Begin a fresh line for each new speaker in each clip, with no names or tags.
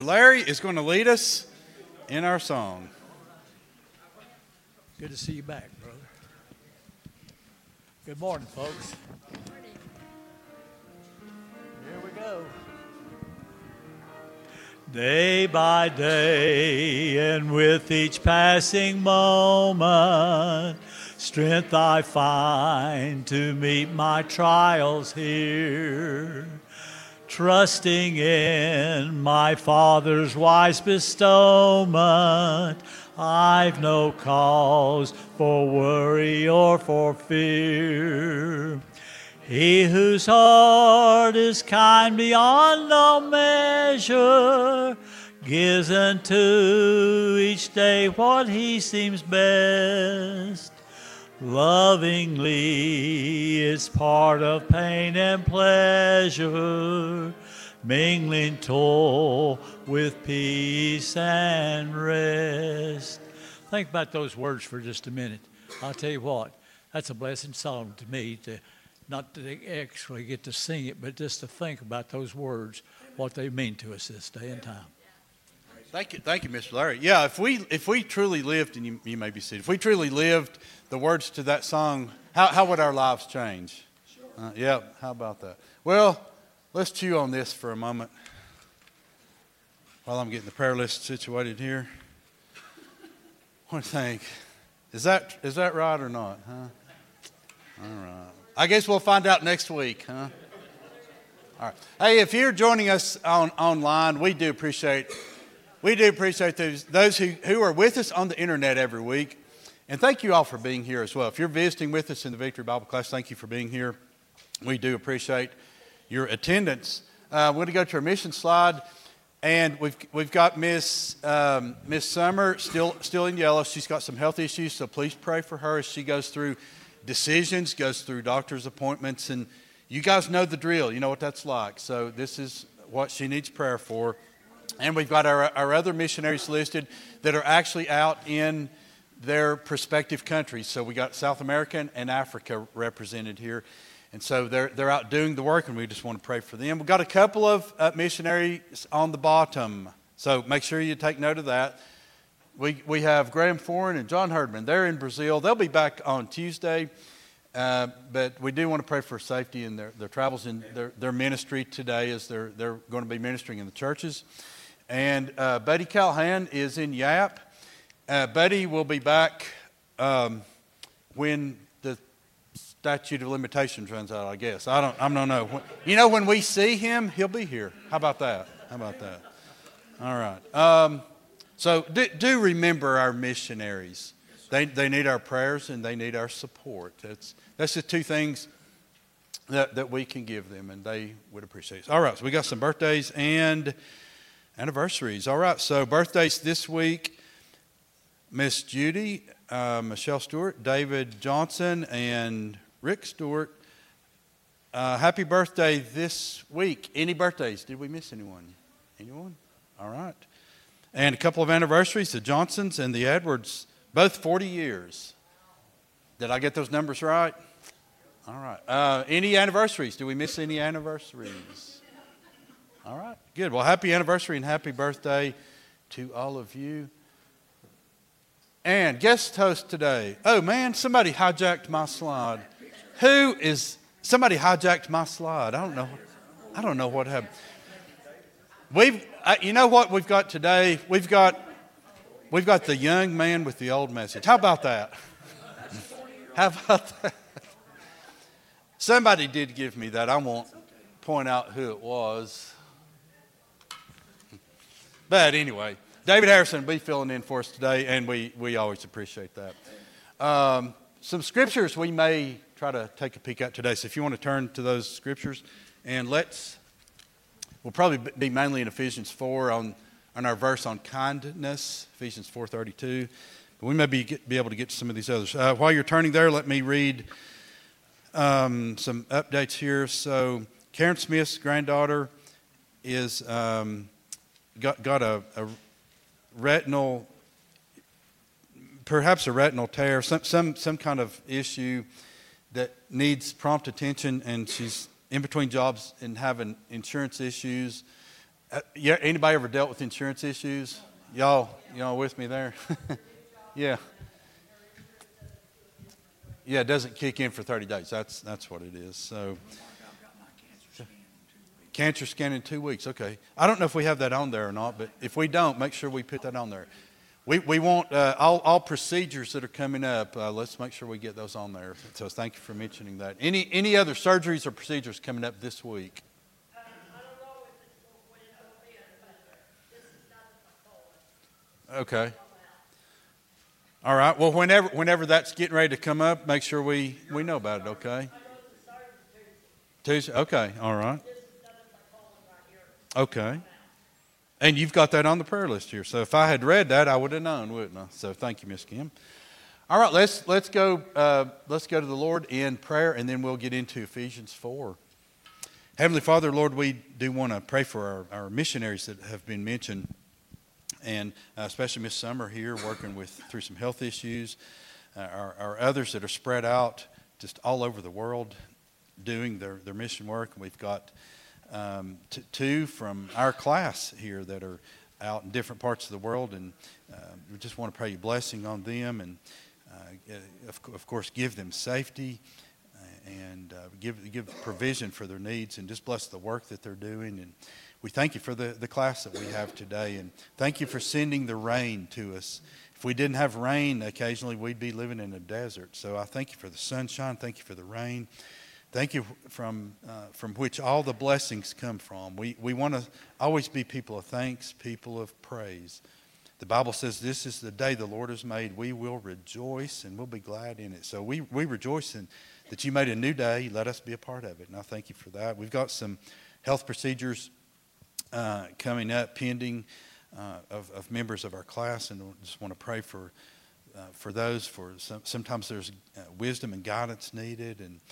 Larry is going to lead us in our song.
Good to see you back, brother. Good morning, folks. Here we go. Day by day, and with each passing moment, strength I find to meet my trials here. Trusting in my Father's wise bestowment, I've no cause for worry or for fear. He whose heart is kind beyond all measure gives unto each day what he seems best. Lovingly is part of pain and pleasure, mingling toil with peace and rest. Think about those words for just a minute. I'll tell you what, that's a blessed song to me, to not to actually get to sing it, but just to think about those words, what they mean to us this day and time.
Thank you, Mr. Larry. Yeah, if we truly lived, and you may be seated, if we truly lived the words to that song, how would our lives change? Yeah, how about that? Well, let's chew on this for a moment while I'm getting the prayer list situated here. What do you think? Is that right or not? Huh? All right. I guess we'll find out next week, huh? All right. Hey, if you're joining us online, we do appreciate those who are with us on the internet every week. And thank you all for being here as well. If you're visiting with us in the Victory Bible class, thank you for being here. We do appreciate your attendance. We're going to go to our mission slide, and we've got Miss Summer still in yellow. She's got some health issues, so please pray for her as she goes through decisions, goes through doctor's appointments, and you guys know the drill. You know what that's like. So this is what she needs prayer for. And we've got our other missionaries listed that are actually out in their respective countries. So we got South America and Africa represented here. And so they're out doing the work, and we just want to pray for them. We've got a couple of missionaries on the bottom. So make sure you take note of that. We have Graham Foran and John Herdman. They're in Brazil. They'll be back on Tuesday. But we do want to pray for safety in their travels in their ministry today, as they're going to be ministering in the churches. And Buddy Callahan is in Yap. Buddy will be back when the statute of limitations runs out, I guess. I don't know. You know, when we see him, he'll be here. How about that? All right. So do remember our missionaries. They need our prayers and they need our support. That's the two things that we can give them, and they would appreciate it. All right, so we got some birthdays and anniversaries. All right, so birthdays this week: Miss Judy, Michelle Stewart, David Johnson, and Rick Stewart. Happy birthday this week. Any birthdays? Did we miss anyone? Anyone? All right. And a couple of anniversaries: the Johnsons and the Edwards. Both 40 years. Did I get those numbers right? All right. Any anniversaries? Do we miss any anniversaries? All right. Good. Well, happy anniversary and happy birthday to all of you. And guest host today. Oh, man, somebody hijacked my slide. Somebody hijacked my slide. I don't know what happened. You know what we've got today? We've got the young man with the old message. How about that? Somebody did give me that. I won't point out who it was. But anyway, David Harrison will be filling in for us today, and we always appreciate that. Some scriptures we may try to take a peek at today. So if you want to turn to those scriptures, and we'll probably be mainly in Ephesians 4 on our verse on kindness, Ephesians 4:32. But we may be able to get to some of these others. While you're turning there, let me read some updates here. So Karen Smith's granddaughter is got a retinal, perhaps a retinal tear, some kind of issue that needs prompt attention, and she's in between jobs and having insurance issues. Yeah, anybody ever dealt with insurance issues? Y'all with me there? Yeah. Yeah, it doesn't kick in for 30 days. That's what it is. So, cancer scan in 2 weeks. Okay. I don't know if we have that on there or not, but if we don't, make sure we put that on there. We want all procedures that are coming up. Let's make sure we get those on there. So thank you for mentioning that. Any other surgeries or procedures coming up this week?
I don't know if it's when it's going to be, but this is not my colon.
Okay. All right. Well, whenever that's getting ready to come up, make sure we know about it. Okay.
I know it's starting Tuesday.
Tuesday. Okay. All right.
This is not my colon right here.
Okay. And you've got that on the prayer list here. So if I had read that, I would have known, wouldn't I? So thank you, Miss Kim. All right, let's go to the Lord in prayer, and then we'll get into Ephesians 4. Heavenly Father, Lord, we do want to pray for our missionaries that have been mentioned, and especially Miss Summer here working through some health issues. Our others that are spread out just all over the world doing their mission work. We've got two from our class here that are out in different parts of the world, and we just want to pray your blessing on them, and of course give them safety and give provision for their needs, and just bless the work that they're doing. And we thank you for the class that we have today, and thank you for sending the rain to us. If we didn't have rain, occasionally we'd be living in a desert. So I thank you for the sunshine. Thank you for the rain. Thank you from which all the blessings come from. We want to always be people of thanks, people of praise. The Bible says this is the day the Lord has made. We will rejoice and we'll be glad in it. So we rejoice in that you made a new day. Let us be a part of it. And I thank you for that. We've got some health procedures coming up pending of members of our class, and we just want to pray for those. Sometimes there's wisdom and guidance needed, and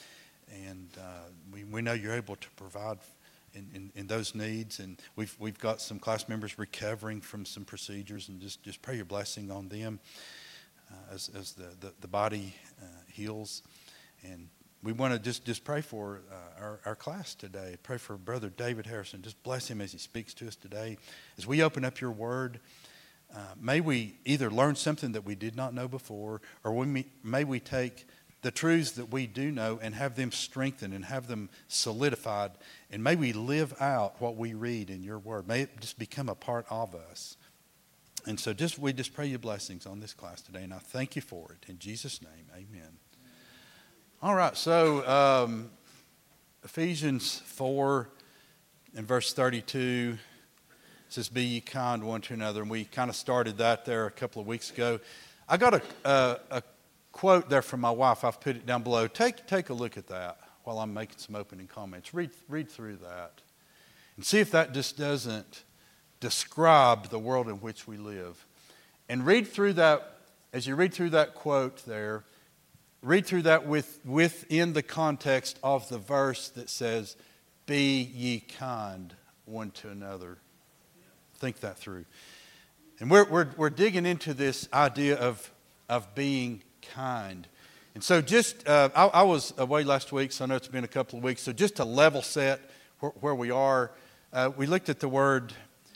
we know you're able to provide in those needs. And we've got some class members recovering from some procedures, and just pray your blessing on them as the body heals. And we want to just pray for our class today. Pray for Brother David Harrison. Just bless him as he speaks to us today. As we open up your word, may we either learn something that we did not know before, or may we take the truths that we do know and have them strengthened and have them solidified, and may we live out what we read in your word. May it just become a part of us. And so we just pray your blessings on this class today, and I thank you for it. In Jesus' name, amen. All right, so Ephesians 4 and verse 32 says, "Be ye kind one to another," and we kind of started that there a couple of weeks ago. I got a quote there from my wife. I've put it down below. Take a look at that while I'm making some opening comments. Read through that and see if that just doesn't describe the world in which we live. And read through that. As you read through that quote there, read through that within the context of the verse that says, "Be ye kind one to another." Think that through. And we're digging into this idea of being kind. And so I was away last week, so I know it's been a couple of weeks. So just to level set where we are, we looked at the word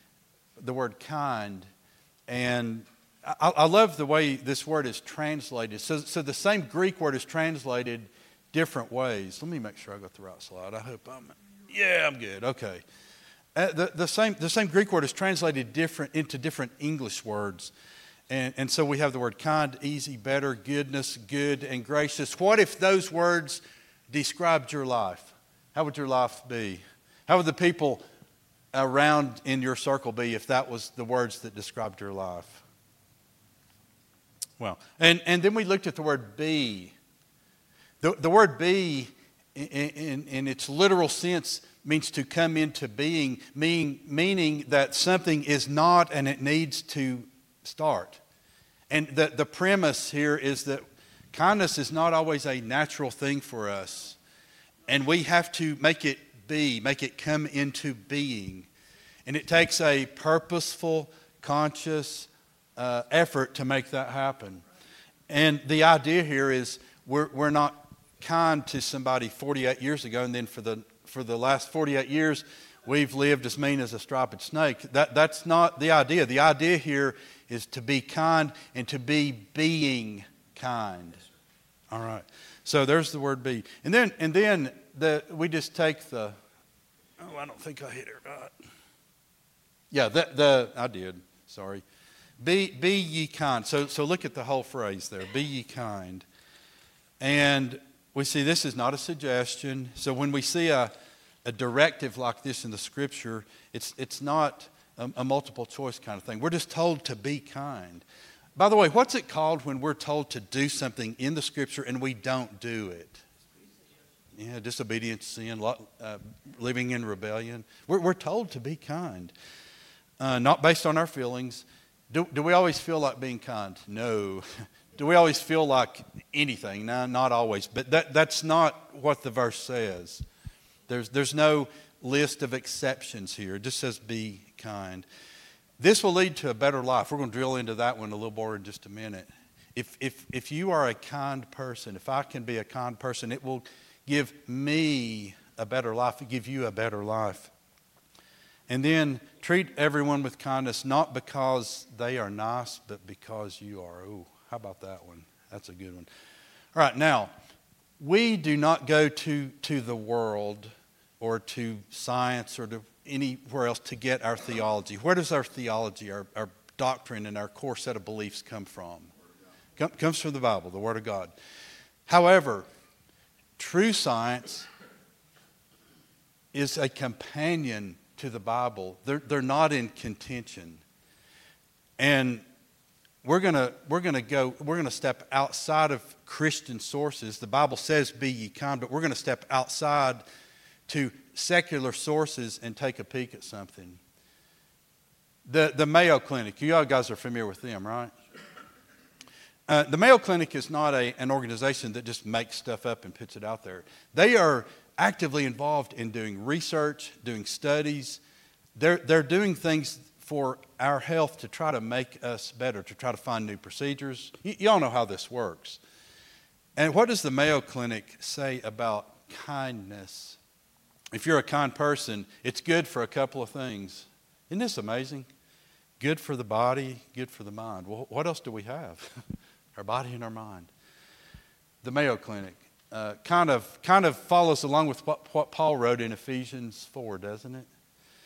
kind, and I love the way this word is translated. So the same Greek word is translated different ways. Let me make sure I got the right slide. I hope I'm good. Okay. The same Greek word is translated into different English words. And so we have the word kind, easy, better, goodness, good, and gracious. What if those words described your life? How would your life be? How would the people around in your circle be if that was the words that described your life? Well, and then we looked at the word be. The word be, in its literal sense, means to come into being, meaning that something is not and it needs to start. And the premise here is that kindness is not always a natural thing for us. And we have to make it come into being. And it takes a purposeful, conscious effort to make that happen. And the idea here is we're not kind to somebody 48 years ago, and then for the last 48 years, we've lived as mean as a striped snake. That's not the idea. The idea here is to be kind and to be being kind. All right. So there's the word be. And then we just take I don't think I hit it right. Yeah, I did. Sorry. Be ye kind. So look at the whole phrase there. Be ye kind. And we see this is not a suggestion. So when we see a directive like this in the Scripture, it's not a multiple choice kind of thing. We're just told to be kind. By the way, what's it called when we're told to do something in the Scripture and we don't do it? Yeah, disobedience, sin, living in rebellion. We're told to be kind, not based on our feelings. Do we always feel like being kind? No. Do we always feel like anything? No, not always. But that's not what the verse says. There's no list of exceptions here. It just says be kind. This will lead to a better life. We're going to drill into that one a little more in just a minute. If you are a kind person, if I can be a kind person, it will give me a better life. It will give you a better life. And then treat everyone with kindness, not because they are nice, but because you are. Ooh, how about that one? That's a good one. All right, now, we do not go to the world or to science or to anywhere else to get our theology. Where does our theology, our doctrine, and our core set of beliefs come from? Comes from the Bible, the Word of God. However, true science is a companion to the Bible. They're not in contention. And we're gonna step outside of Christian sources. The Bible says be ye kind, but we're gonna step outside to secular sources and take a peek at something. The Mayo Clinic, you all guys are familiar with them, right? The Mayo Clinic is not an organization that just makes stuff up and puts it out there. They are actively involved in doing research, doing studies. They're doing things for our health to try to make us better, to try to find new procedures. You all know how this works. And what does the Mayo Clinic say about kindness? If you're a kind person, it's good for a couple of things. Isn't this amazing? Good for the body, good for the mind. Well, what else do we have? Our body and our mind. The Mayo Clinic kind of follows along with what Paul wrote in Ephesians 4, doesn't it?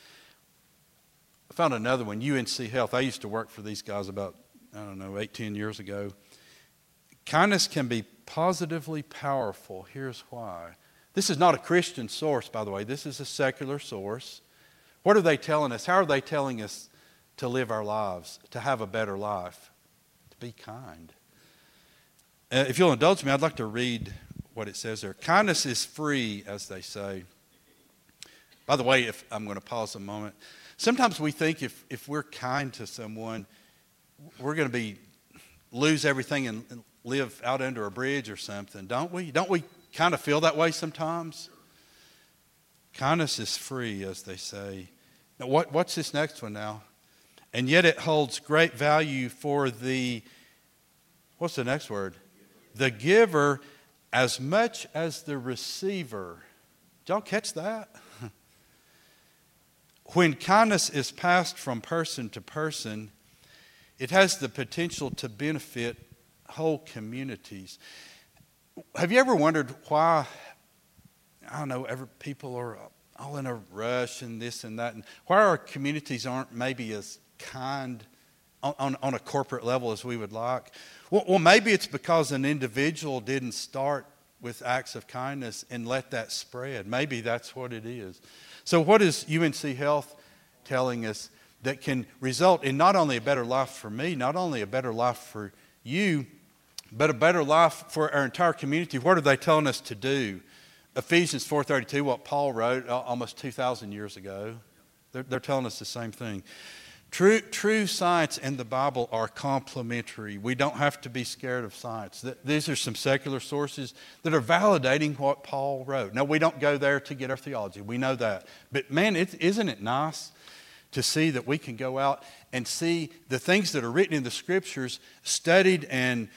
I found another one, UNC Health. I used to work for these guys about, 8-10 years ago. Kindness can be positively powerful. Here's why. This is not a Christian source, by the way. This is a secular source. What are they telling us? How are they telling us to live our lives, to have a better life, to be kind? If you'll indulge me, I'd like to read what it says there. Kindness is free, as they say. By the way, if I'm going to pause a moment. Sometimes we think if we're kind to someone, we're going to lose everything and live out under a bridge or something, don't we? Don't we kind of feel that way sometimes? Kindness is free, as they say. Now, what's this next one now? And yet it holds great value for what's the next word? The giver as much as the receiver. Did y'all catch that? When kindness is passed from person to person, it has the potential to benefit whole communities. Have you ever wondered why, people are all in a rush and this and that, and why our communities aren't maybe as kind on a corporate level as we would like? Well, maybe it's because an individual didn't start with acts of kindness and let that spread. Maybe that's what it is. So what is UNC Health telling us that can result in not only a better life for me, not only a better life for you, but a better life for our entire community? What are they telling us to do? Ephesians 4:32, what Paul wrote almost 2,000 years ago. They're telling us the same thing. True science and the Bible are complementary. We don't have to be scared of science. These are some secular sources that are validating what Paul wrote. Now, we don't go there to get our theology. We know that. But man, isn't it nice to see that we can go out and see the things that are written in the Scriptures, studied and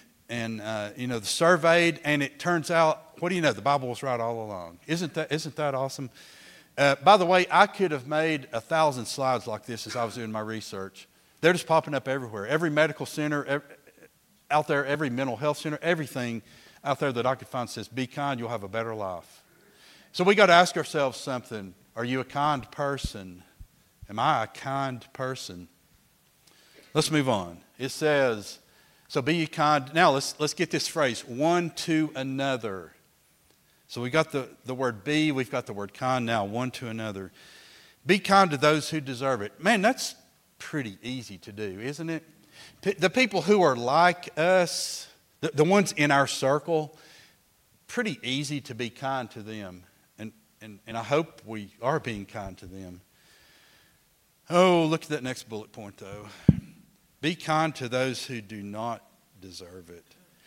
surveyed, and it turns out, what do you know? The Bible was right all along. Isn't that awesome? By the way, I could have made 1,000 slides like this as I was doing my research. They're just popping up everywhere. Every medical center out there, every mental health center, everything out there that I could find says, be kind, you'll have a better life. So we got to ask ourselves something. Are you a kind person? Am I a kind person? Let's move on. It says, so be ye kind. Now let's get this phrase, one to another. So we got the word be, we've got the word kind now, one to another. Be kind to those who deserve it. Man, that's pretty easy to do, isn't it? The people who are like us, the ones in our circle, pretty easy to be kind to them. And I hope we are being kind to them. Oh, look at that next bullet point, though. Be kind to those who do not deserve it.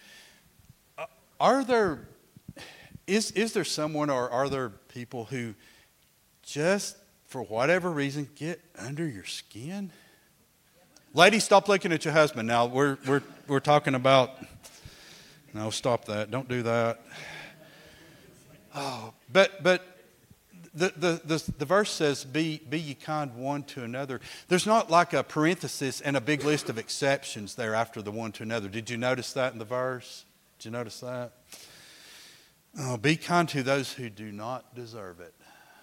Is there someone or are there people who just, for whatever reason, get under your skin? Ladies, stop looking at your husband now. We're talking about, no, stop that. Don't do that. Oh, but the verse says, be ye kind one to another. There's not like a parenthesis and a big list of exceptions there after the one to another. Did you notice that in the verse? Did you notice that? Oh, be kind to those who do not deserve it.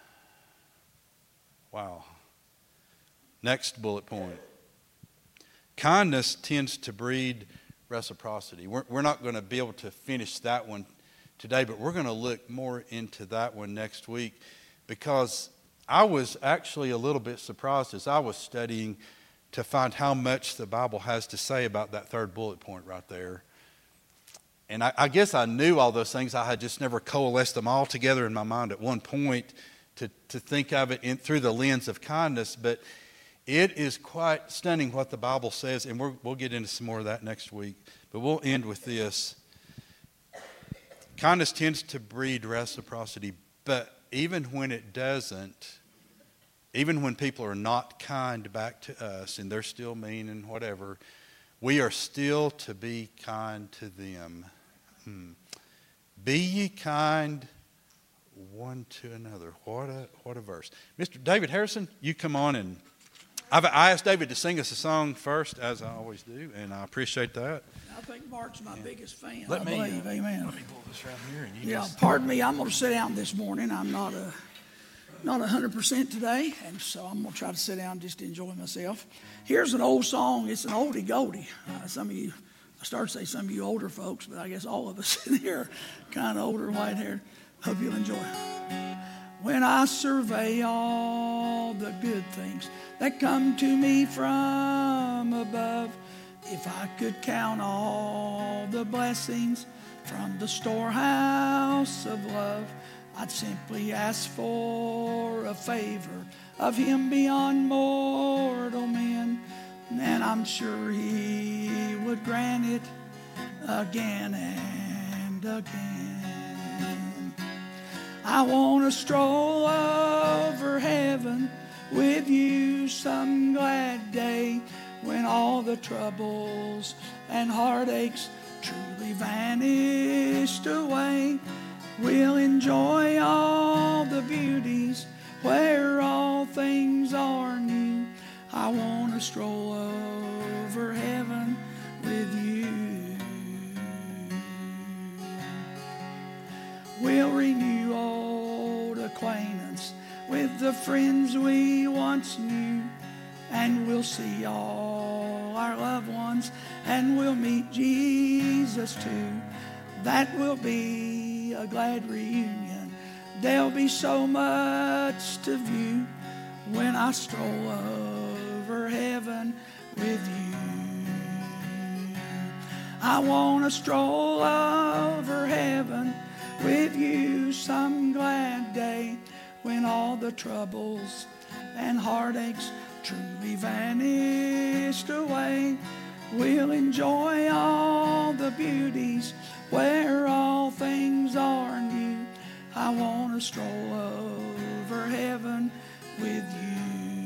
Wow. Next bullet point. Kindness tends to breed reciprocity. We're not going to be able to finish that one today, but we're going to look more into that one next week, because I was actually a little bit surprised as I was studying to find how much the Bible has to say about that third bullet point right there. And I guess I knew all those things. I had just never coalesced them all together in my mind at one point to think of it through the lens of kindness. But it is quite stunning what the Bible says, and we'll get into some more of that next week. But we'll end with this. Kindness tends to breed reciprocity, but even when it doesn't, even when people are not kind back to us and they're still mean and whatever, we are still to be kind to them. Be ye kind one to another. What a verse. Mr. David Harrison, you come on, and I asked David to sing us a song first, as I always do, and I appreciate that.
I think Mark's my biggest fan.
Let me
believe. Amen.
Let me pull this right here, and you
Pardon me. I'm going to sit down this morning. I'm not 100% today, and so I'm going to try to sit down just to enjoy myself. Here's an old song. It's an oldie goldie. Some of you, I started to say some of you older folks, but I guess all of us in here are kind of older, white-haired. Hope you'll enjoy it. When I survey all the good things that come to me from above, if I could count all the blessings from the storehouse of love, I'd simply ask for a favor of Him beyond mortal men, and I'm sure He would grant it again and again. I want to stroll over heaven with you some glad day, when all the troubles and heartaches truly vanished away. We'll enjoy all the beauties where all things are new. I want to stroll over heaven with you. We'll renew old acquaintance with the friends we once knew, and we'll see all our loved ones, and we'll meet Jesus too. That will be a glad reunion. There'll be so much to view when I stroll over heaven with you. I want to stroll over heaven with you some glad day, when all the troubles and heartaches truly vanished away. We'll enjoy all the beauties where all things are new. I want to stroll over heaven with you.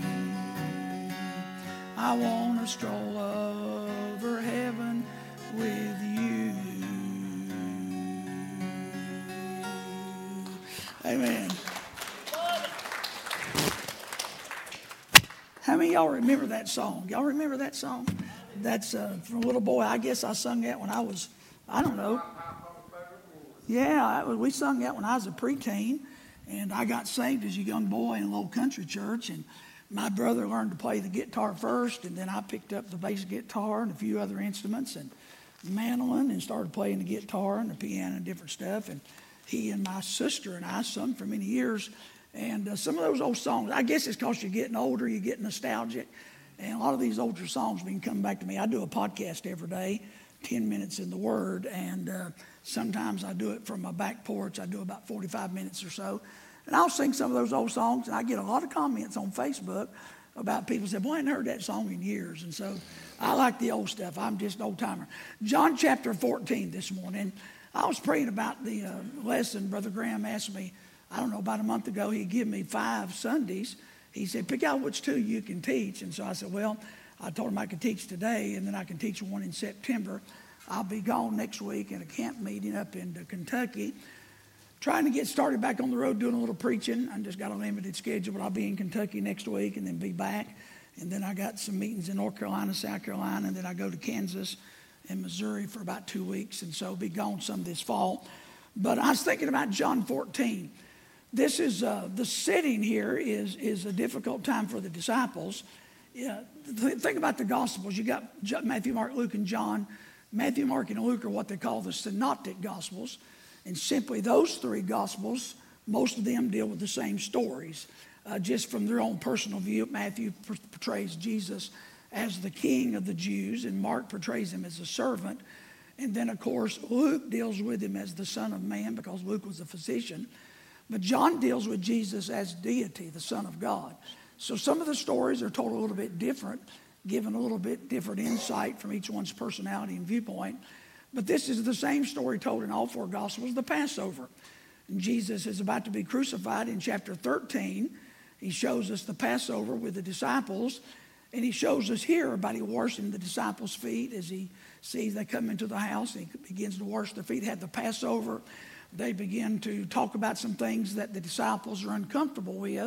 I want to stroll over heaven with you. Amen. How many of y'all remember that song? Y'all remember that song? That's from a little boy. I guess I sung that when I was, I don't know. Yeah, we sung that when I was a preteen. And I got saved as a young boy in a little country church. And my brother learned to play the guitar first. And then I picked up the bass guitar and a few other instruments and mandolin and started playing the guitar and the piano and different stuff. And he and my sister and I sung for many years. And some of those old songs, I guess it's because you're getting older, you get nostalgic. And a lot of these older songs been coming back to me. I do a podcast every day, 10 minutes in the Word. And sometimes I do it from my back porch. I do about 45 minutes or so. And I'll sing some of those old songs. And I get a lot of comments on Facebook about people saying, boy, I hadn't heard that song in years. And so I like the old stuff. I'm just an old timer. John chapter 14 this morning. I was praying about the lesson. Brother Graham asked me, I don't know, about a month ago, he gave me 5 Sundays. He said, pick out which 2 you can teach. And so I said, well, I told him I could teach today, and then I can teach one in September. I'll be gone next week in a camp meeting up in Kentucky, trying to get started back on the road doing a little preaching. I just got a limited schedule, but I'll be in Kentucky next week and then be back. And then I got some meetings in North Carolina, South Carolina, and then I go to Kansas and Missouri for about 2 weeks. And so I'll be gone some this fall. But I was thinking about John 14. This is, the setting here is a difficult time for the disciples. Yeah, think about the Gospels. You got Matthew, Mark, Luke, and John. Matthew, Mark, and Luke are what they call the synoptic Gospels. And simply those 3 Gospels, most of them deal with the same stories. Just from their own personal view, Matthew portrays Jesus as the king of the Jews, and Mark portrays him as a servant. And then, of course, Luke deals with him as the Son of Man because Luke was a physician. But John deals with Jesus as deity, the Son of God. So some of the stories are told a little bit different, given a little bit different insight from each one's personality and viewpoint. But this is the same story told in all 4 Gospels, the Passover. And Jesus is about to be crucified in chapter 13. He shows us the Passover with the disciples. And he shows us here about he washing the disciples' feet as he sees they come into the house. And he begins to wash their feet, have the Passover. They begin to talk about some things that the disciples are uncomfortable with.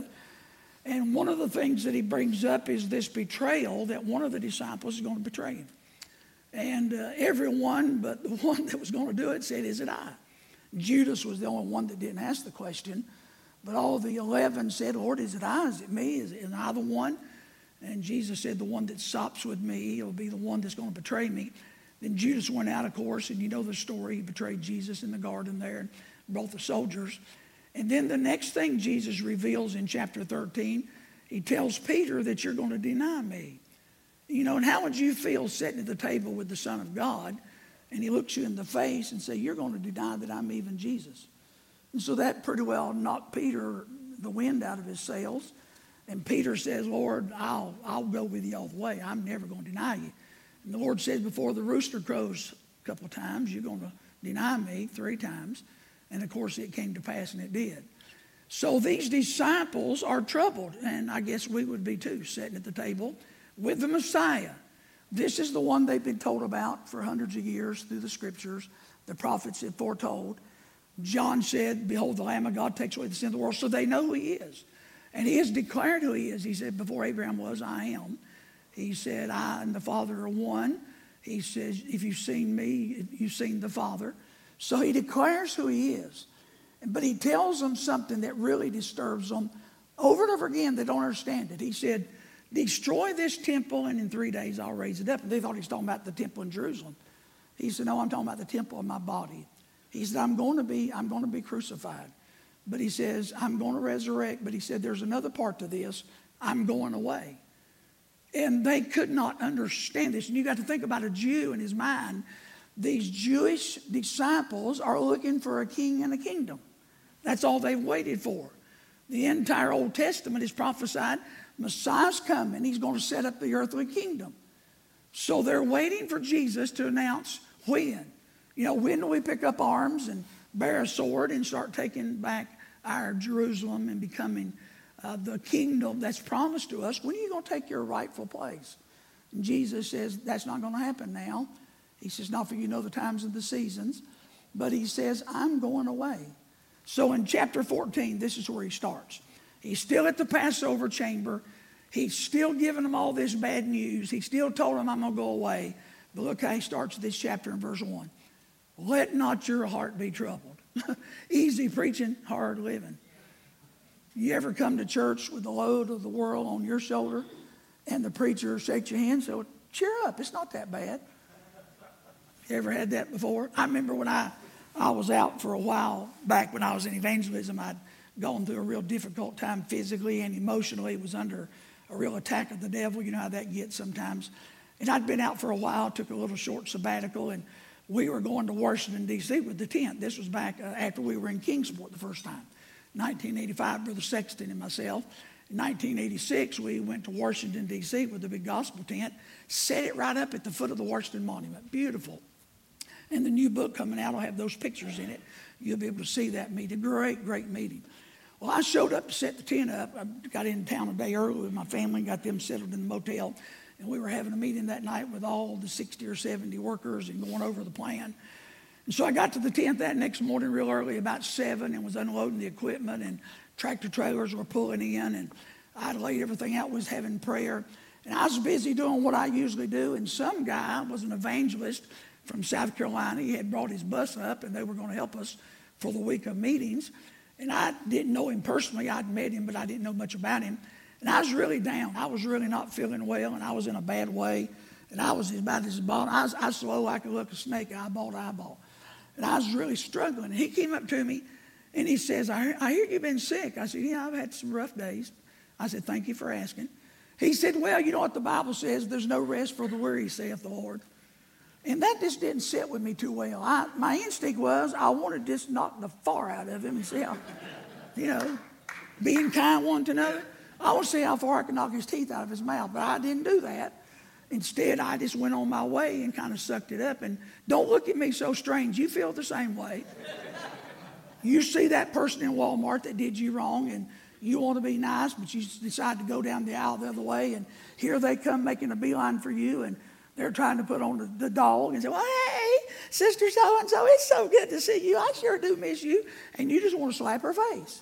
And one of the things that he brings up is this betrayal, that one of the disciples is going to betray him. And everyone but the one that was going to do it said, is it I? Judas was the only one that didn't ask the question. But all the 11 said, Lord, is it I? Is it me? Am I the one? And Jesus said, the one that stops with me will be the one that's going to betray me. Then Judas went out, of course, and you know the story. He betrayed Jesus in the garden there and brought the soldiers. And then the next thing Jesus reveals in chapter 13, he tells Peter that you're going to deny me. You know, and how would you feel sitting at the table with the Son of God, and he looks you in the face and say, you're going to deny that I'm even Jesus? And so that pretty well knocked Peter the wind out of his sails. And Peter says, Lord, I'll go with you all the way. I'm never going to deny you. And the Lord says, before the rooster crows a couple of times, you're going to deny me 3 times. And of course, it came to pass, and it did. So these disciples are troubled, and I guess we would be too, sitting at the table with the Messiah. This is the one they've been told about for hundreds of years through the scriptures. The prophets had foretold. John said, behold, the Lamb of God takes away the sin of the world. So they know who he is. And he has declared who he is. He said, before Abraham was, I am. He said, I and the Father are one. He says, if you've seen me, you've seen the Father. So he declares who he is. But he tells them something that really disturbs them. Over and over again, they don't understand it. He said, destroy this temple, and in 3 days I'll raise it up. And they thought he was talking about the temple in Jerusalem. He said, no, I'm talking about the temple of my body. He said, I'm going to be crucified. But he says, I'm going to resurrect. But he said, there's another part to this. I'm going away. And they could not understand this. And you got to think about a Jew in his mind. These Jewish disciples are looking for a king and a kingdom. That's all they've waited for. The entire Old Testament is prophesied. Messiah's coming. He's going to set up the earthly kingdom. So they're waiting for Jesus to announce when. You know, when do we pick up arms and bear a sword and start taking back our Jerusalem and becoming the kingdom that's promised to us? When are you going to take your rightful place? And Jesus says, that's not going to happen now. He says, not for you know the times and the seasons. But he says, I'm going away. So in chapter 14, this is where he starts. He's still at the Passover chamber. He's still giving them all this bad news. He still told them, I'm going to go away. But look how he starts this chapter in verse 1. Let not your heart be troubled. Easy preaching, hard living. You ever come to church with the load of the world on your shoulder and the preacher shakes your hand, so cheer up, it's not that bad. You ever had that before? I remember when I was out for a while back when I was in evangelism. I'd gone through a real difficult time physically and emotionally. Was under a real attack of the devil. You know how that gets sometimes. And I'd been out for a while, took a little short sabbatical, and we were going to Washington, D.C. with the tent. This was back after we were in Kingsport the first time. 1985, Brother Sexton and myself. In 1986, we went to Washington, D.C. with the big gospel tent, set it right up at the foot of the Washington Monument. Beautiful. And the new book coming out will have those pictures in it. You'll be able to see that meeting. Great, great meeting. Well, I showed up to set the tent up. I got in town a day early with my family, got them settled in the motel. And we were having a meeting that night with all the 60 or 70 workers and going over the plan. And so I got to the tent that next morning real early, about 7, and was unloading the equipment, and tractor trailers were pulling in, and I laid everything out, was having prayer. And I was busy doing what I usually do, and some guy was an evangelist from South Carolina. He had brought his bus up, and they were going to help us for the week of meetings. And I didn't know him personally. I'd met him, but I didn't know much about him. And I was really down. I was really not feeling well, and I was in a bad way. And I was about as bald. I was slow. I could look a snake eyeball to eyeball. And I was really struggling. And he came up to me, and he says, I hear you've been sick. I said, yeah, I've had some rough days. I said, thank you for asking. He said, well, you know what the Bible says? There's no rest for the weary, saith the Lord. And that just didn't sit with me too well. My instinct was I wanted to just knock the far out of him and see how, being kind one to another. I want to see how far I could knock his teeth out of his mouth, but I didn't do that. Instead, I just went on my way and kind of sucked it up. And don't look at me so strange. You feel the same way. You see that person in Walmart that did you wrong, and you want to be nice, but you decide to go down the aisle the other way, and here they come making a beeline for you, and they're trying to put on the dog and say, well, hey, Sister so-and-so, it's so good to see you. I sure do miss you. And you just want to slap her face.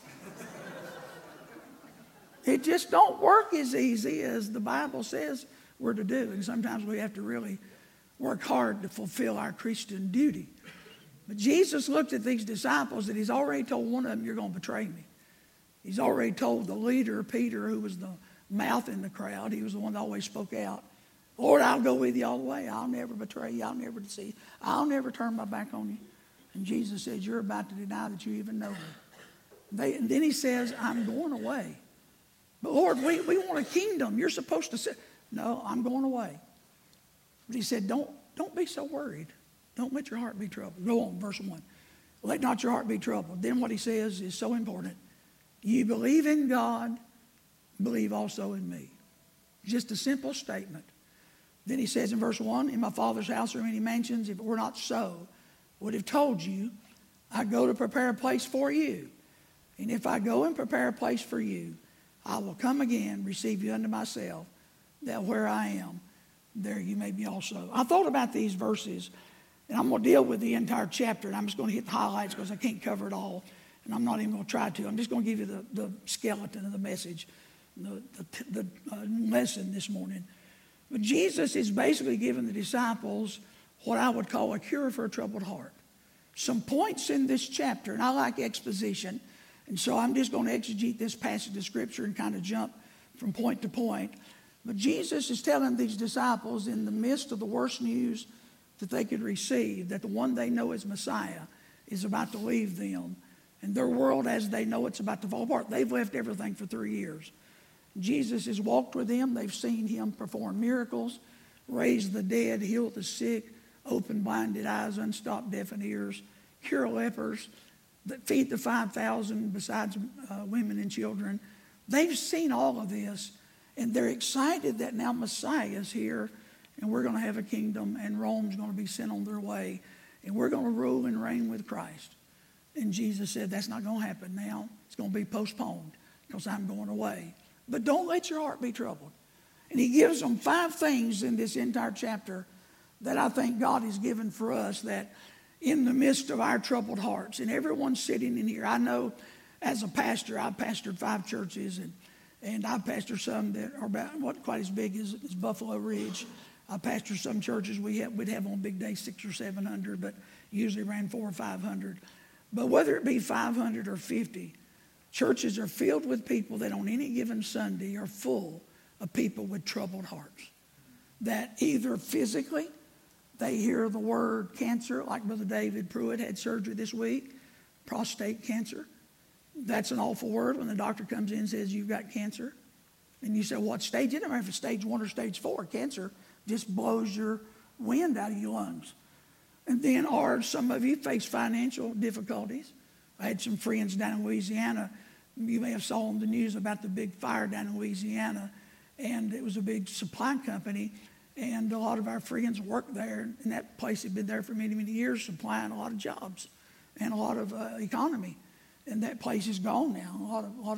It just don't work as easy as the Bible says we're to do. And sometimes we have to really work hard to fulfill our Christian duty. But Jesus looked at these disciples and he's already told one of them, you're going to betray me. He's already told the leader, Peter, who was the mouth in the crowd. He was the one that always spoke out. Lord, I'll go with you all the way. I'll never betray you. I'll never deceive you. I'll never turn my back on you. And Jesus says, you're about to deny that you even know me. And then he says, I'm going away. But Lord, we want a kingdom. You're supposed to say, no, I'm going away. But he said, don't be so worried. Don't let your heart be troubled. Go on, verse 1. Let not your heart be troubled. Then what he says is so important. You believe in God, believe also in me. Just a simple statement. Then he says in verse 1, in my Father's house are many mansions. If it were not so, I would have told you, I go to prepare a place for you. And if I go and prepare a place for you, I will come again, receive you unto myself, that where I am, there you may be also. I thought about these verses, and I'm going to deal with the entire chapter, and I'm just going to hit the highlights because I can't cover it all, and I'm not even going to try to. I'm just going to give you the skeleton of the message, the lesson this morning. But Jesus is basically giving the disciples what I would call a cure for a troubled heart. Some points in this chapter, and I like exposition, and so I'm just going to exegete this passage of Scripture and kind of jump from point to point. But Jesus is telling these disciples in the midst of the worst news that they could receive, that the one they know as Messiah is about to leave them, and their world as they know it's about to fall apart. They've left everything for 3 years. Jesus has walked with them. They've seen him perform miracles, raise the dead, heal the sick, open blinded eyes, unstop deafened ears, cure lepers, feed the 5,000 besides women and children. They've seen all of this, and they're excited that now Messiah is here, and we're going to have a kingdom, and Rome's going to be sent on their way, and we're going to rule and reign with Christ. And Jesus said, that's not going to happen now. It's going to be postponed because I'm going away. But don't let your heart be troubled. And he gives them 5 things in this entire chapter that I think God has given for us, that in the midst of our troubled hearts, and everyone sitting in here, I know as a pastor, I've pastored 5 churches, And I pastor some that are about not quite as big as Buffalo Ridge. I pastor some churches we'd have on big days 600 or 700, but usually around 400 or 500. But whether it be 500 or 50, churches are filled with people that on any given Sunday are full of people with troubled hearts. That either physically they hear the word cancer, like Brother David Pruitt had surgery this week, prostate cancer. That's an awful word when the doctor comes in and says you've got cancer. And you say, what stage? It doesn't matter if it's stage 1 or stage 4. Cancer just blows your wind out of your lungs. And then, or some of you face financial difficulties. I had some friends down in Louisiana. You may have saw on the news about the big fire down in Louisiana. And it was a big supply company. And a lot of our friends worked there. And that place had been there for many, many years, supplying a lot of jobs and a lot of economy. And that place is gone now. A lot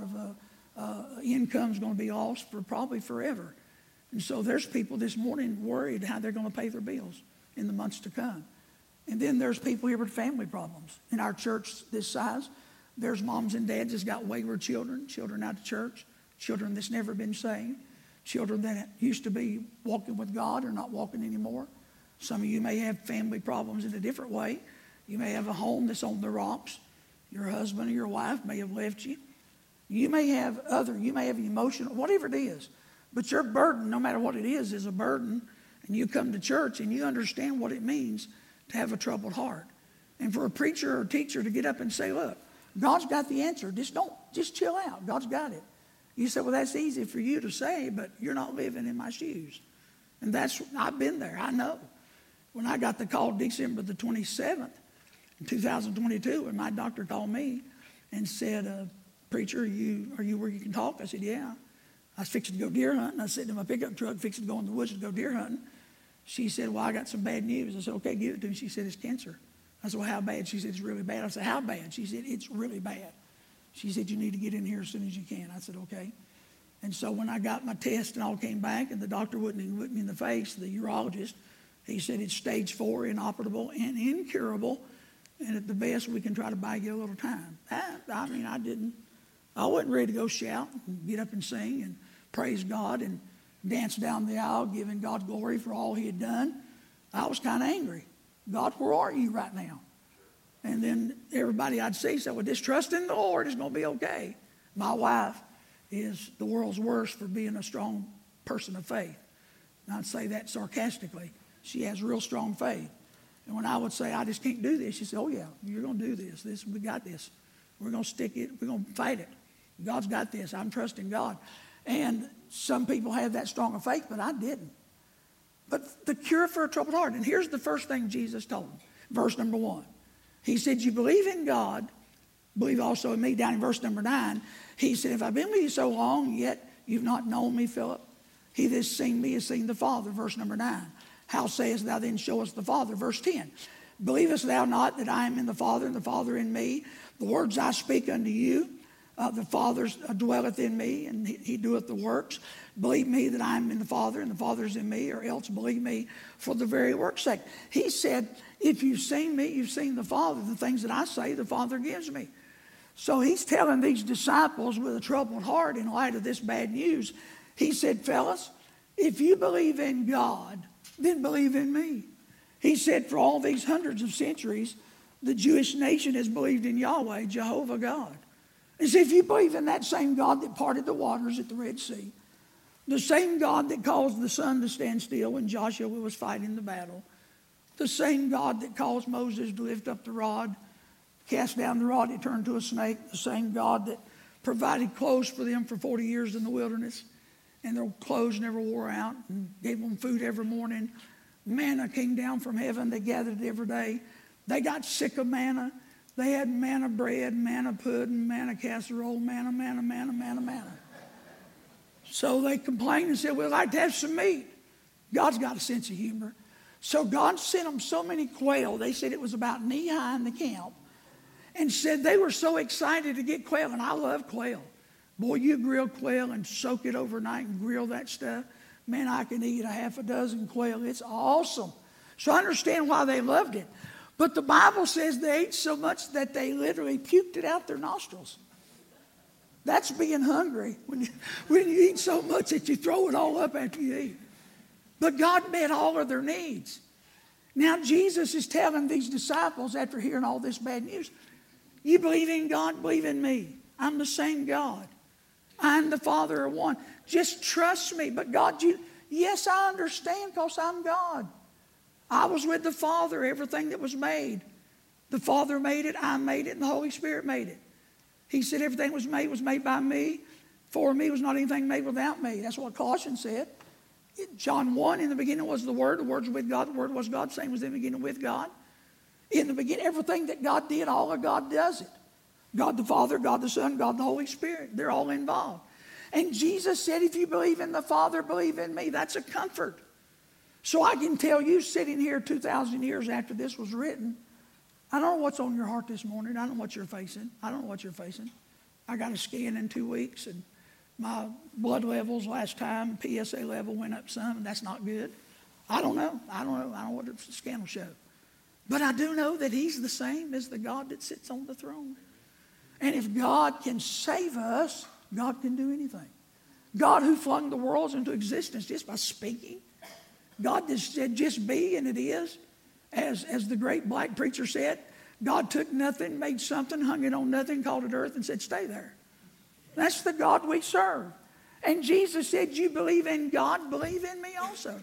of income's going to be lost for probably forever. And so there's people this morning worried how they're going to pay their bills in the months to come. And then there's people here with family problems. In our church this size, there's moms and dads that's got wayward children, children out of church, children that's never been saved, children that used to be walking with God are not walking anymore. Some of you may have family problems in a different way. You may have a home that's on the rocks. Your husband or your wife may have left you. You may have emotional, whatever it is. But your burden, no matter what it is a burden. And you come to church and you understand what it means to have a troubled heart. And for a preacher or teacher to get up and say, look, God's got the answer. Just chill out. God's got it. You say, well, that's easy for you to say, but you're not living in my shoes. And I've been there. I know. When I got the call December the 27th, in 2022, when my doctor called me and said, preacher, are you where you can talk? I said, yeah. I was fixing to go deer hunting. I was sitting in my pickup truck fixing to go in the woods to go deer hunting. She said, well, I got some bad news. I said, okay, give it to me. She said, it's cancer. I said, well, how bad? She said, it's really bad. I said, how bad? She said, it's really bad. She said, you need to get in here as soon as you can. I said, okay. And so when I got my test and all came back and the doctor wouldn't even look me in the face, the urologist, he said it's stage 4, inoperable and incurable. And at the best, we can try to buy you a little time. I wasn't ready to go shout and get up and sing and praise God and dance down the aisle, giving God glory for all he had done. I was kind of angry. God, where are you right now? And then everybody I'd see said, well, just trust in the Lord. It's going to be okay. My wife is the world's worst for being a strong person of faith. And I'd say that sarcastically. She has real strong faith. And when I would say, I just can't do this, she said, oh, yeah, you're going to do this. We got this. We're going to stick it. We're going to fight it. God's got this. I'm trusting God. And some people have that strong of faith, but I didn't. But the cure for a troubled heart, and here's the first thing Jesus told him. Verse number 1. He said, you believe in God, believe also in me. Down in verse number 9, he said, if I've been with you so long, yet you've not known me, Philip. He that has seen me has seen the Father. Verse number 9. How sayest thou then, show us the Father? Verse 10. Believest thou not that I am in the Father and the Father in me? The words I speak unto you, the Father dwelleth in me, and he doeth the works. Believe me that I am in the Father and the Father is in me, or else believe me for the very work's sake. He said, if you've seen me, you've seen the Father. The things that I say, the Father gives me. So he's telling these disciples with a troubled heart in light of this bad news. He said, fellas, if you believe in God, then believe in me. He said, for all these hundreds of centuries, the Jewish nation has believed in Yahweh, Jehovah God. And see, if you believe in that same God that parted the waters at the Red Sea, the same God that caused the sun to stand still when Joshua was fighting the battle, the same God that caused Moses to lift up the rod, cast down the rod, it turned to a snake, the same God that provided clothes for them for 40 years in the wilderness, and their clothes never wore out, and gave them food every morning. Manna came down from heaven. They gathered it every day. They got sick of manna. They had manna bread, manna pudding, manna casserole, manna. So they complained and said, we'd like to have some meat. God's got a sense of humor. So God sent them so many quail. They said it was about knee high in the camp. And said they were so excited to get quail. And I love quail. Boy, you grill quail and soak it overnight and grill that stuff. Man, I can eat a half a dozen quail. It's awesome. So I understand why they loved it. But the Bible says they ate so much that they literally puked it out their nostrils. That's being hungry when you eat so much that you throw it all up after you eat. But God met all of their needs. Now Jesus is telling these disciples after hearing all this bad news, you believe in God, believe in me. I'm the same God. I and the Father are one. Just trust me. But God, yes, I understand because I'm God. I was with the Father, everything that was made. The Father made it, I made it, and the Holy Spirit made it. He said everything was made by me. For me was not anything made without me. That's what Colossians said. John 1, in the beginning was the Word was with God, the Word was God, same was in the beginning with God. In the beginning, everything that God did, all of God does it. God the Father, God the Son, God the Holy Spirit. They're all involved. And Jesus said, if you believe in the Father, believe in me. That's a comfort. So I can tell you, sitting here 2,000 years after this was written, I don't know what's on your heart this morning. I don't know what you're facing. I don't know what you're facing. I got a scan in 2 weeks, and my blood levels last time, PSA level went up some, and that's not good. I don't know. I don't know what the scan will show. But I do know that he's the same as the God that sits on the throne. And if God can save us, God can do anything. God who flung the worlds into existence just by speaking. God just said, just be, and it is. As the great black preacher said, God took nothing, made something, hung it on nothing, called it earth, and said, stay there. That's the God we serve. And Jesus said, you believe in God, believe in me also.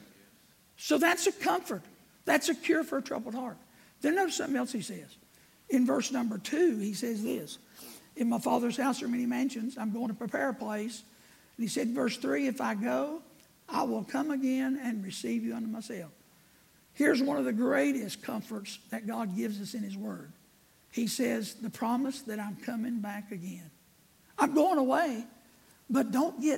So that's a comfort. That's a cure for a troubled heart. Then notice something else he says. In verse number 2, he says this. In my Father's house are many mansions. I'm going to prepare a place. And he said, verse 3, if I go, I will come again and receive you unto myself. Here's one of the greatest comforts that God gives us in his word. He says, the promise that I'm coming back again. I'm going away, but don't get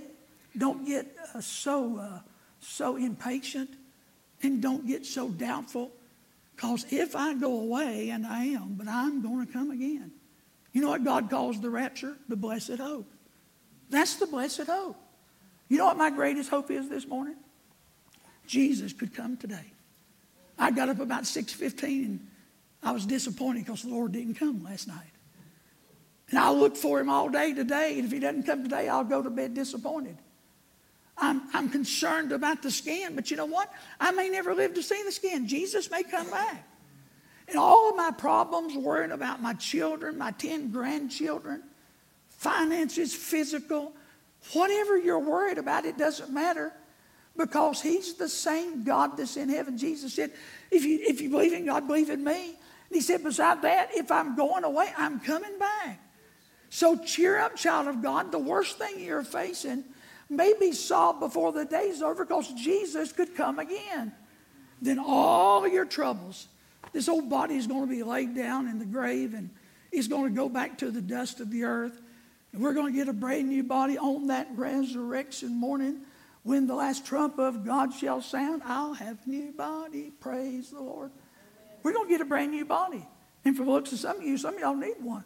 so impatient, and don't get so doubtful, because if I go away, and I am, but I'm going to come again. You know what God calls the rapture? The blessed hope. That's the blessed hope. You know what my greatest hope is this morning? Jesus could come today. I got up about 6:15 and I was disappointed because the Lord didn't come last night. And I'll look for him all day today, and if he doesn't come today, I'll go to bed disappointed. I'm concerned about the scan, but you know what? I may never live to see the scan. Jesus may come back. And all of my problems, worrying about my children, my 10 grandchildren, finances, physical, whatever you're worried about, it doesn't matter, because he's the same God that's in heaven. Jesus said, if you believe in God, believe in me. And he said, beside that, if I'm going away, I'm coming back. So cheer up, child of God. The worst thing you're facing may be solved before the day's over, because Jesus could come again. Then all of your troubles, this old body is going to be laid down in the grave, and it's going to go back to the dust of the earth. And we're going to get a brand new body on that resurrection morning. When the last trump of God shall sound, I'll have a new body. Praise the Lord. We're going to get a brand new body. And from the looks of some of y'all need one.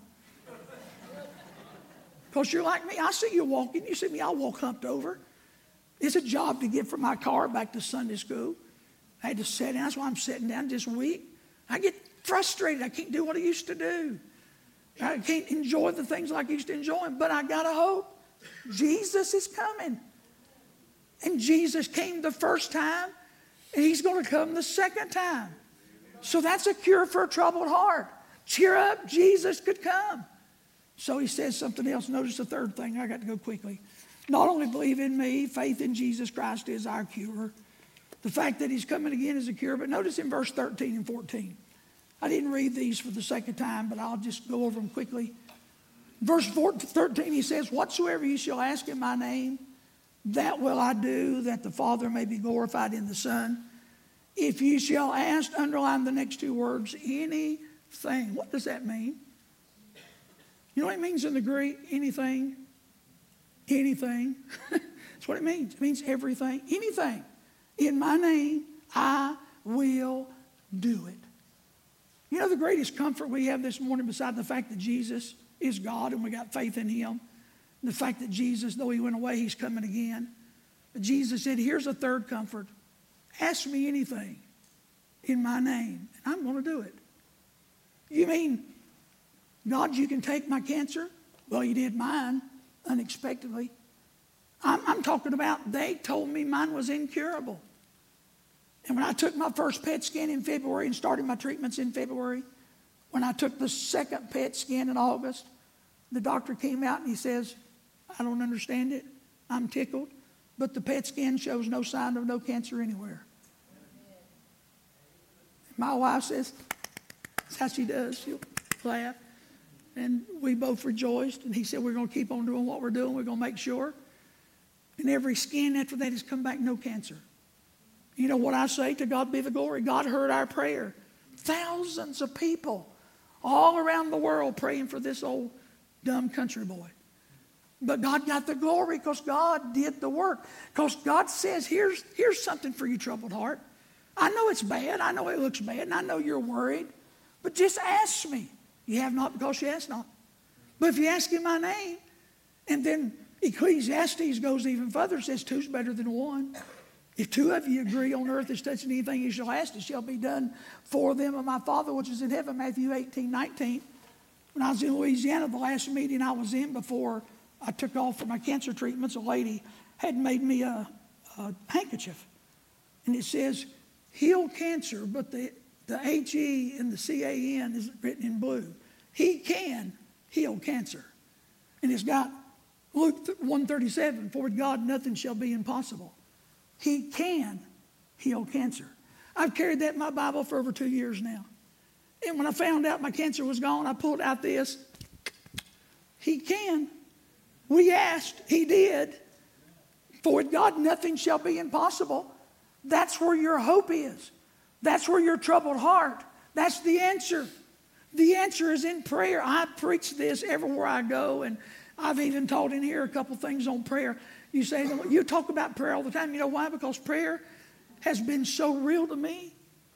Because you're like me. I see you walking. You see me, I'll walk humped over. It's a job to get from my car back to Sunday school. I had to sit down. That's why I'm sitting down this week. I get frustrated. I can't do what I used to do. I can't enjoy the things like I used to enjoy them. But I got to hope. Jesus is coming. And Jesus came the first time, and he's going to come the second time. So that's a cure for a troubled heart. Cheer up, Jesus could come. So he says something else. Notice the third thing. I got to go quickly. Not only believe in me, faith in Jesus Christ is our cure. The fact that he's coming again is a cure. But notice in verse 13 and 14. I didn't read these for the sake of time, but I'll just go over them quickly. Verse 13, he says, whatsoever you shall ask in my name, that will I do, that the Father may be glorified in the Son. If you shall ask, underline the next two words, anything. What does that mean? You know what it means in the Greek? Anything. Anything. That's what it means. It means everything. Anything. In my name, I will do it. You know the greatest comfort we have this morning, beside the fact that Jesus is God and we got faith in him, and the fact that Jesus, though he went away, he's coming again. But Jesus said, here's a third comfort. Ask me anything in my name, and I'm going to do it. You mean, God, you can take my cancer? Well, you did mine. unexpectedly. I'm talking about they told me mine was incurable. And when I took my first PET scan in February and started my treatments in February, when I took the second PET scan in August, the doctor came out and he says, I don't understand it. I'm tickled. But the PET scan shows no sign of no cancer anywhere. My wife says, that's how she does. She'll laugh. And we both rejoiced. And he said, we're going to keep on doing what we're doing. We're going to make sure. And every scan after that has come back no cancer. You know what I say? To God be the glory. God heard our prayer. Thousands of people all around the world praying for this old dumb country boy. But God got the glory because God did the work. Because God says, here's something for you, troubled heart. I know it's bad. I know it looks bad. And I know you're worried. But just ask me. You have not because you ask not. But if you ask in my name, and then Ecclesiastes goes even further, says two's better than one. If two of you agree on earth as touching anything you shall ask, it shall be done for them of my Father which is in heaven, Matthew 18:19. When I was in Louisiana, the last meeting I was in before I took off for my cancer treatments, a lady had made me a handkerchief. And it says, heal cancer, but the H-E and the C-A-N is written in blue. He can heal cancer. And it's got Luke 1:37, for with God nothing shall be impossible. He can heal cancer. I've carried that in my Bible for over 2 years now. And when I found out my cancer was gone, I pulled out this. He can. We asked. He did. For with God nothing shall be impossible. That's where your hope is. That's where your troubled heart. That's the answer. The answer is in prayer. I preach this everywhere I go, and I've even taught in here a couple things on prayer. You say, you talk about prayer all the time. You know why? Because prayer has been so real to me.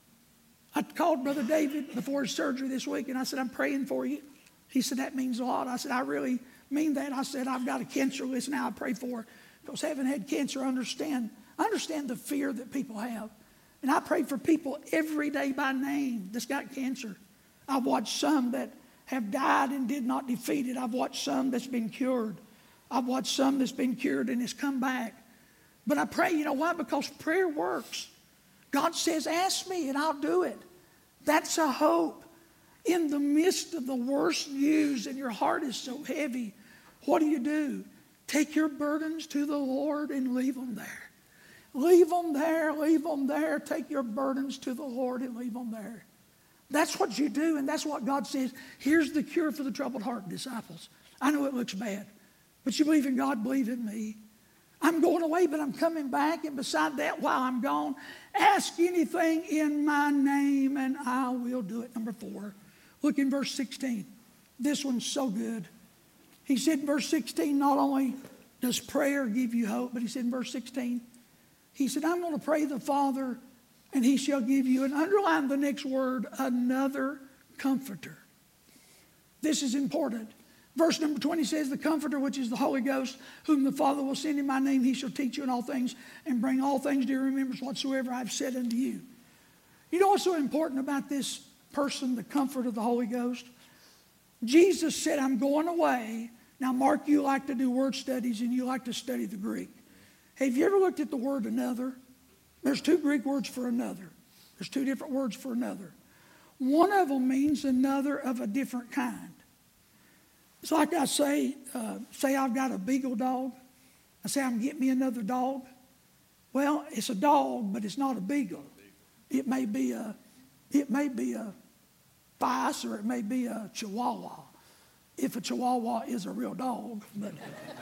I called Brother David before his surgery this week, and I said, I'm praying for you. He said, that means a lot. I said, I really mean that. I said, I've got a cancer list now I pray for. Because having had cancer, I understand the fear that people have. And I pray for people every day by name that's got cancer. I've watched some that have died and did not defeat it. I've watched some that's been cured. I've watched some that's been cured and has come back. But I pray, you know why? Because prayer works. God says, ask me and I'll do it. That's a hope. In the midst of the worst news and your heart is so heavy, what do? Take your burdens to the Lord and leave them there. Leave them there, leave them there. Take your burdens to the Lord and leave them there. That's what you do, and that's what God says. Here's the cure for the troubled heart, disciples. I know it looks bad, but you believe in God, believe in me. I'm going away, but I'm coming back, and beside that, while I'm gone, ask anything in my name, and I will do it. Number 4, look in verse 16. This one's so good. He said in verse 16, not only does prayer give you hope, but he said in verse 16, he said, I'm going to pray the Father, and he shall give you, and underline the next word, another comforter. This is important. Verse number 20 says, the comforter, which is the Holy Ghost, whom the Father will send in my name, he shall teach you in all things and bring all things to your remembrance whatsoever I've said unto you. You know what's so important about this person, the comfort of the Holy Ghost? Jesus said, I'm going away. Now, Mark, you like to do word studies and you like to study the Greek. Have you ever looked at the word another? There's 2 Greek words for another. There's 2 different words for another. One of them means another of a different kind. It's like I say I've got a beagle dog. I say I'm getting me another dog. Well, it's a dog, but it's not a beagle. It may be a Feist or it may be a Chihuahua. If a Chihuahua is a real dog, but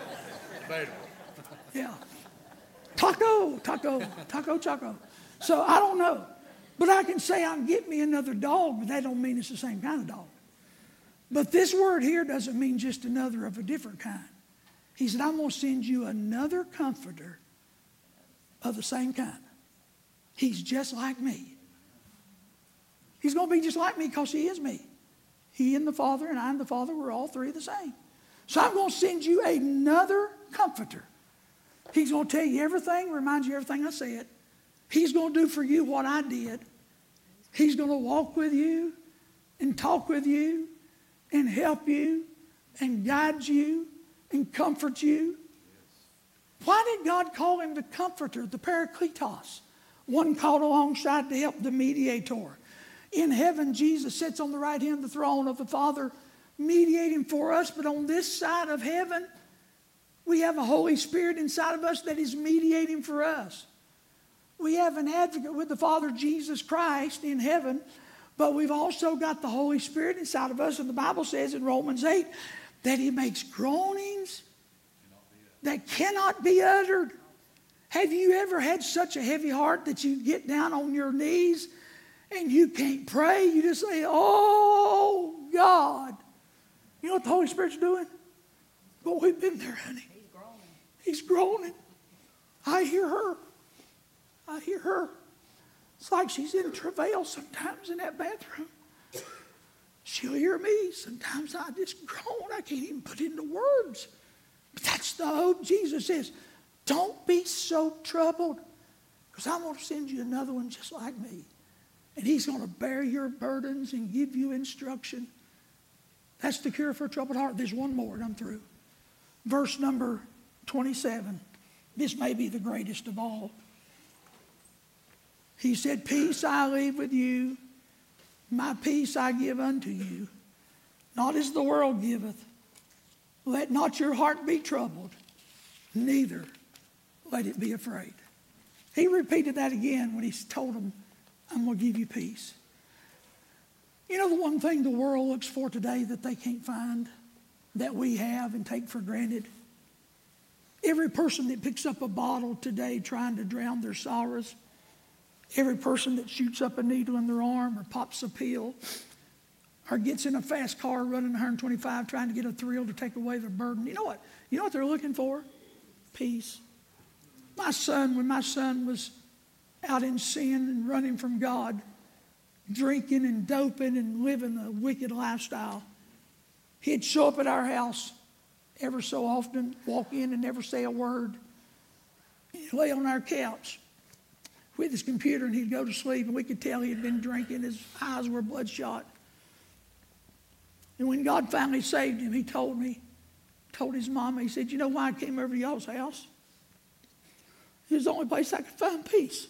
yeah. Taco. So I don't know. But I can say I'm getting me another dog, but that don't mean it's the same kind of dog. But this word here doesn't mean just another of a different kind. He said, I'm going to send you another comforter of the same kind. He's just like me. He's going to be just like me because he is me. He and the Father and I and the Father, we're all 3 the same. So I'm going to send you another comforter. He's going to tell you everything, remind you everything I said. He's going to do for you what I did. He's going to walk with you and talk with you and help you and guide you and comfort you. Why did God call him the comforter, the Parakletos? One called alongside to help, the mediator. In heaven, Jesus sits on the right hand of the throne of the Father, mediating for us. But on this side of heaven, we have a Holy Spirit inside of us that is mediating for us. We have an advocate with the Father, Jesus Christ, in heaven. But we've also got the Holy Spirit inside of us. And the Bible says in Romans 8 that he makes groanings that cannot be uttered. Have you ever had such a heavy heart that you get down on your knees and you can't pray? You just say, oh, God. You know what the Holy Spirit's doing? Boy, we've been there, honey. He's groaning. I hear her. I hear her. It's like she's in travail sometimes in that bathroom. She'll hear me. Sometimes I just groan. I can't even put it into words. But that's the hope. Jesus says, don't be so troubled, because I'm going to send you another one just like me. And he's going to bear your burdens and give you instruction. That's the cure for a troubled heart. There's one more and I'm through. Verse number 27. This may be the greatest of all. He said, peace I leave with you. My peace I give unto you. Not as the world giveth. Let not your heart be troubled. Neither let it be afraid. He repeated that again when he told them, I'm going to give you peace. You know the one thing the world looks for today that they can't find, that we have and take for granted? Every person that picks up a bottle today trying to drown their sorrows, every person that shoots up a needle in their arm or pops a pill or gets in a fast car running 125 trying to get a thrill to take away their burden, you know what? You know what they're looking for? Peace. When my son was out in sin and running from God, drinking and doping and living a wicked lifestyle, he'd show up at our house ever so often, walk in and never say a word. He'd lay on our couch with his computer and he'd go to sleep, and we could tell he had been drinking. His eyes were bloodshot. And when God finally saved him, he told his mama, he said, you know why I came over to y'all's house? It was the only place I could find peace.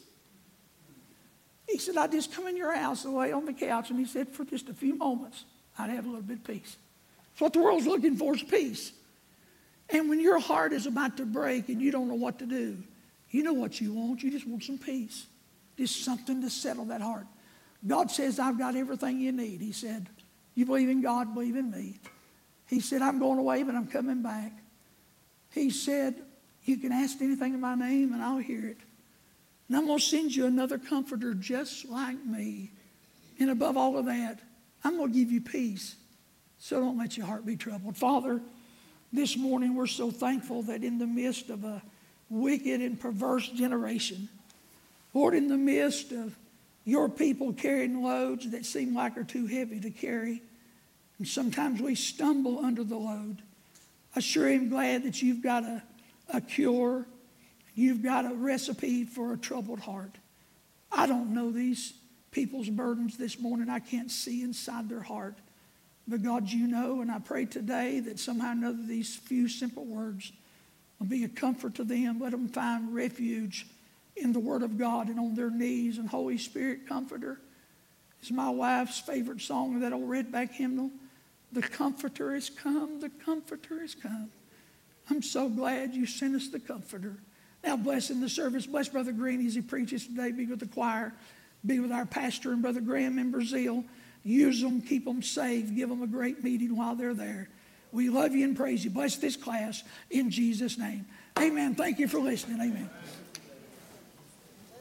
He said, I just come in your house and lay on the couch, and he said, for just a few moments, I'd have a little bit of peace. That's what the world's looking for, is peace. And when your heart is about to break and you don't know what to do, you know what you want. You just want some peace. Just something to settle that heart. God says, I've got everything you need. He said, you believe in God, believe in me. He said, I'm going away, but I'm coming back. He said, you can ask anything in my name and I'll hear it. And I'm going to send you another comforter just like me. And above all of that, I'm going to give you peace. So don't let your heart be troubled. Father, this morning we're so thankful that in the midst of a wicked and perverse generation, Lord, in the midst of your people carrying loads that seem like are too heavy to carry, and sometimes we stumble under the load, I sure am glad that you've got a cure. You've got a recipe for a troubled heart. I don't know these people's burdens this morning. I can't see inside their heart. But God, you know, and I pray today that somehow or another these few simple words will be a comfort to them. Let them find refuge in the Word of God and on their knees. And Holy Spirit, Comforter is my wife's favorite song, that old Redback hymnal. The Comforter is come, the Comforter is come. I'm so glad you sent us the Comforter. Now bless in the service. Bless Brother Green as he preaches today. Be with the choir. Be with our pastor and Brother Graham in Brazil. Use them. Keep them safe. Give them a great meeting while they're there. We love you and praise you. Bless this class in Jesus' name. Amen. Thank you for listening. Amen.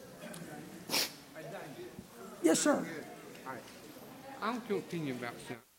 Yes, sir.
All right. I'll continue about something.